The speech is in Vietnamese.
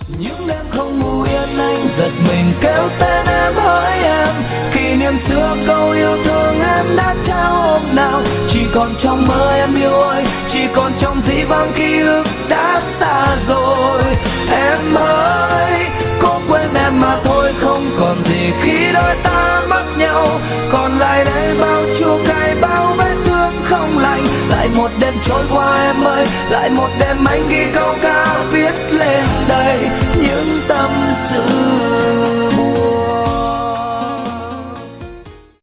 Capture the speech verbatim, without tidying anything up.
Những đêm không ngủ yên anh giật mình kêu tên em hỡi em, kỷ niệm xưa câu yêu thương em đã trao hôm nào. Chỉ còn trong mơ em yêu ơi, chỉ còn trong dĩ vãng ký ức đã xa rồi. Em ơi cố quên em mà thôi, không còn gì khi đôi ta mất nhau. Còn lại đây bao chua cay bao vết thương không lành. Lại một đêm trôi qua em ơi, lại một đêm anh ghi câu ca viết lên đây những tâm sự.